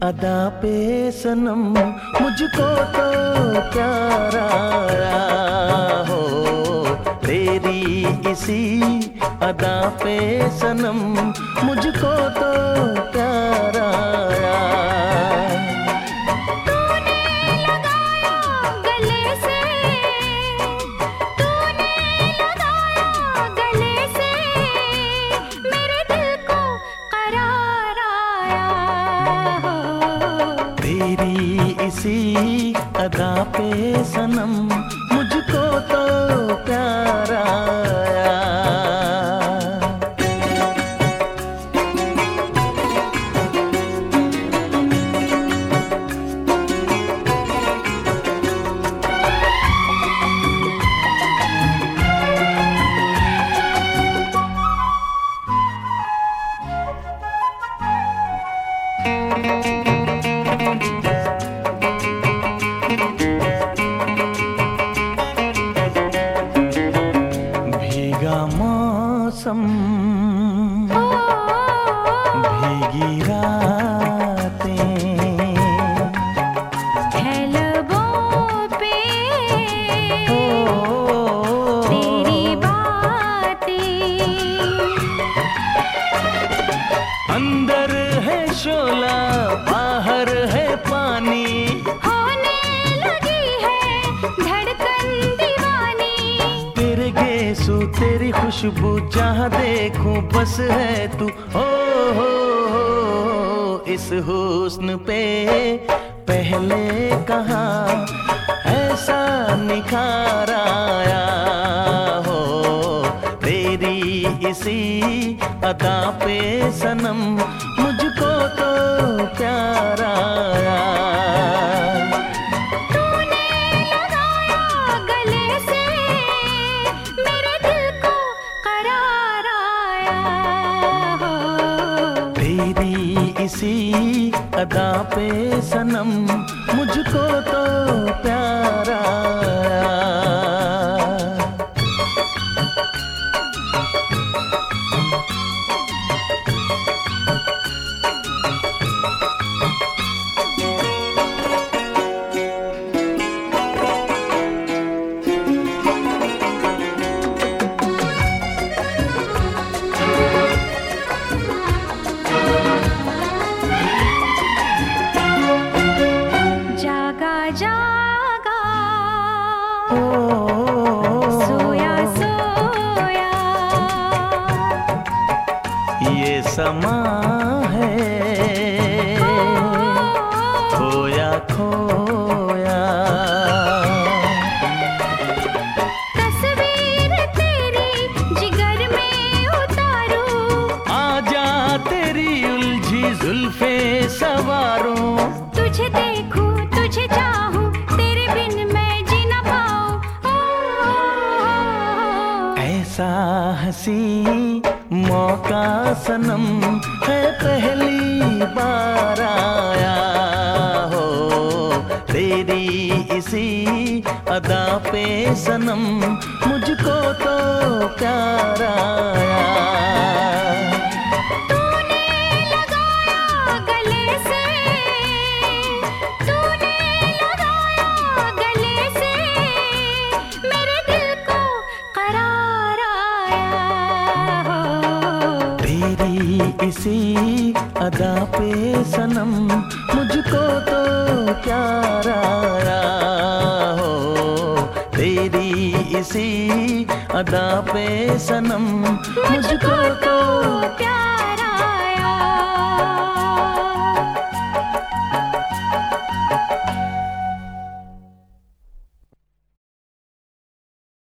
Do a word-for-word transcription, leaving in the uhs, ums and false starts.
अदा पे सनम मुझको तो प्यार आया हो, तेरी इसी अदा पे सनम मुझको तो प्यार आया। इसी अदा पे सनम मुझको तो प्यार आया। मौसम भीगी रातें है लबों पे तेरी बातें, अंदर है शोला बाहर है पानी, होने लगी है धड़कन दीवानी। तेरे गेसू तेरी खुशबू जहाँ देखूं बस है तू, हो हो हो इस हुस्न पे पहले कहाँ ऐसा निखार आया हो, तेरी इसी अदा पे सनम मुझको तो प्यार आया। इसी अदा पे सनम मुझको तो प्यार आया। जागा सोया सोया ये समा है खोया खोया, तस्वीर तेरी जिगर में उतारूं, आजा तेरी उलझी जुल्फे सवारूं, तुझे देखूं तुझे चाहूं तेरे बिन मैं जी ना पाऊं। ऐसा हंसी मौका सनम है पहली बार आया हो, तेरी इसी अदा पे सनम मुझको तो प्यार आया। इसी अदा पे सनम मुझको तो प्यार आया हो, तेरी इसी अदा पे सनम मुझको तो प्यार